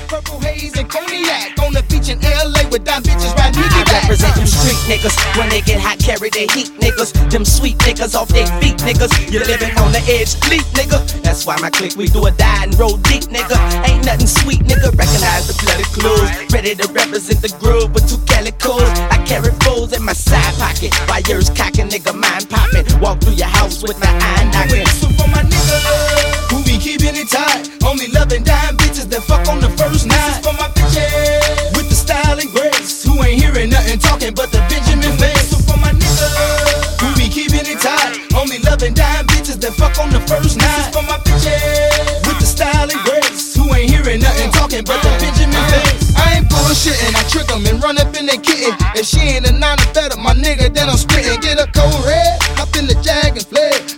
purple haze and cognac on the beach in LA with dime bitches riding I represent them street niggas. When they get hot, carry their heat niggas. Them sweet niggas off their feet niggas. You're living on the edge, fleet nigga. That's why my clique, we do a die and roll deep nigga. Ain't nothing sweet nigga. Recognize the bloody clues. Ready to represent the groove with 2 calicos. I carry foes in my side pocket. While yours cocking, nigga, mind popping. Walk through your house with my eye knocking. This one for my nigga who be keeping it tight. Only loving dime bitches that fuck on the first night. This is for my bitches with the style and grace, who ain't hearing nothing talking but the Benjamin face. This one for my nigga who be keeping it tight. Only loving dime bitches that fuck on the first night. This is for my bitches with the style and grace, who ain't hearing nothing talking but the Benjamin face. I ain't bullshitting, I trick 'em and run up in their kitten. If she ain't a 9 to fed up my nigga, then I'm spitting. Get a cold red, hop in the Jag and fled.